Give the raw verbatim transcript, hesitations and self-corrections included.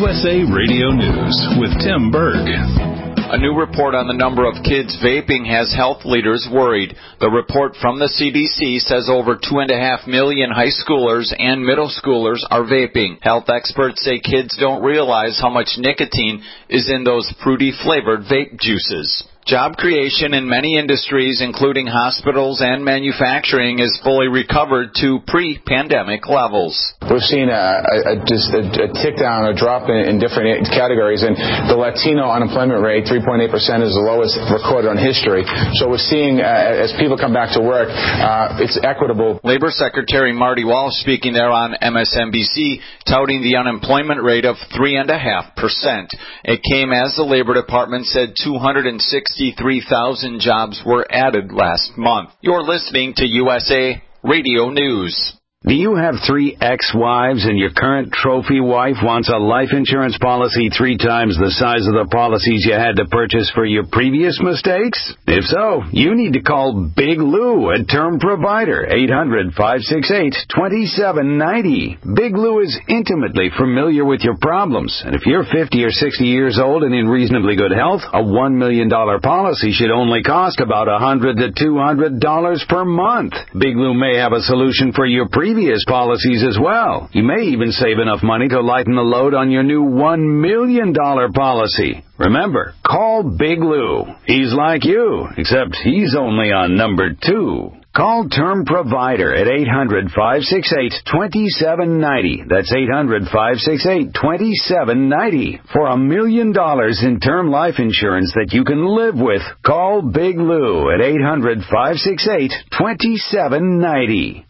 S A Radio News with Tim Berg. A new report on the number of kids vaping has health leaders worried. The report from the C D C says over two and a half million high schoolers and middle schoolers are vaping. Health experts say kids don't realize how much nicotine is in those fruity flavored vape juices. Job creation in many industries, including hospitals and manufacturing, is fully recovered to pre-pandemic levels. We've seen a, a, just a, a tick down, a drop in, in different categories, and the Latino unemployment rate, three point eight percent, is the lowest recorded on history. So we're seeing, uh, as people come back to work, uh, it's equitable. Labor Secretary Marty Walsh speaking there on M S N B C, touting the unemployment rate of three point five percent. It came as the Labor Department said two hundred sixty-three thousand jobs were added last month. You're listening to U S A Radio News. Do you have three ex-wives and your current trophy wife wants a life insurance policy three times the size of the policies you had to purchase for your previous mistakes? If so, you need to call Big Lou, a term provider, eight hundred, five six eight, two seven nine zero. Big Lou is intimately familiar with your problems, and if you're fifty or sixty years old and in reasonably good health, a one million dollars policy should only cost about one hundred to two hundred dollars per month. Big Lou may have a solution for your previous previous policies as well. You may even save enough money to lighten the load on your new one million dollars policy. Remember, call Big Lou. He's like you, except he's only on number two. Call Term Provider at eight hundred, five six eight, two seven nine zero. That's eight hundred, five six eight, two seven nine zero. For a million dollars in term life insurance that you can live with, call Big Lou at eight hundred, five six eight, two seven nine zero.